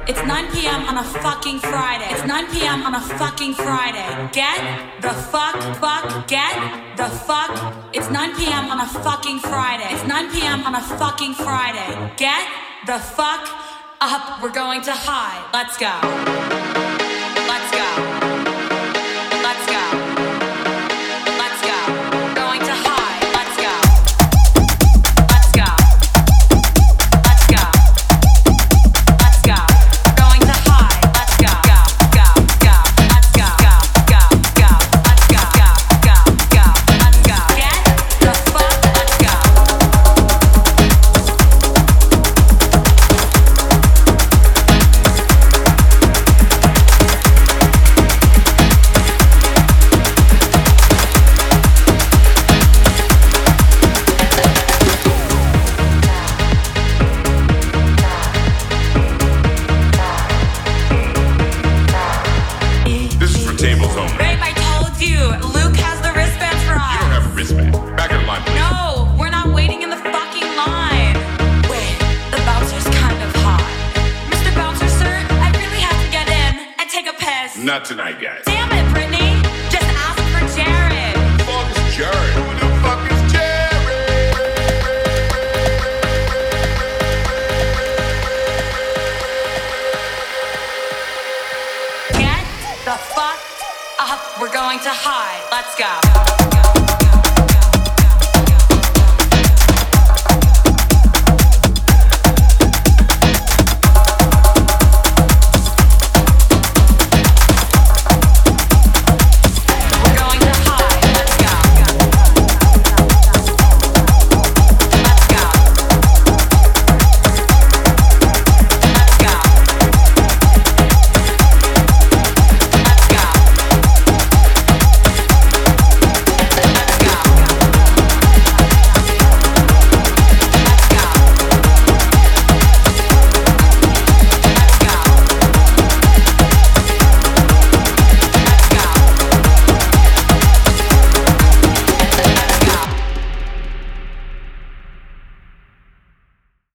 It's 9 p.m. on a fucking Friday. It's 9 p.m. on a fucking Friday. Get the fuck, get the fuck. It's 9 p.m. on a fucking Friday. It's 9 p.m. on a fucking Friday. Get the fuck up. We're going to high. Let's go. Let's go. Let's go. Let's go. Going to high. Let's go. Let's go. Let's go. Let's go. Going to high. Let's go. Go. Go. Go. Let's go. Go. Go. Go. Let's go. Go. Go. Go. Let's go. Get the fuck. Let's go. This is for tables only. Babe, I told you. Luke has the wristbands for us. You don't have a wristband. Back in line, please. No, we're not waiting in the fucking line. Wait, the bouncer's kind of hot. Mr. Bouncer, sir, I really have to get in and take a piss. Not tonight, guys. Damn it, Brittany. Just ask for Jared. Who the fuck is Jared? Who the fuck is Jared? Get the fuck up. We're going to high. Let's go.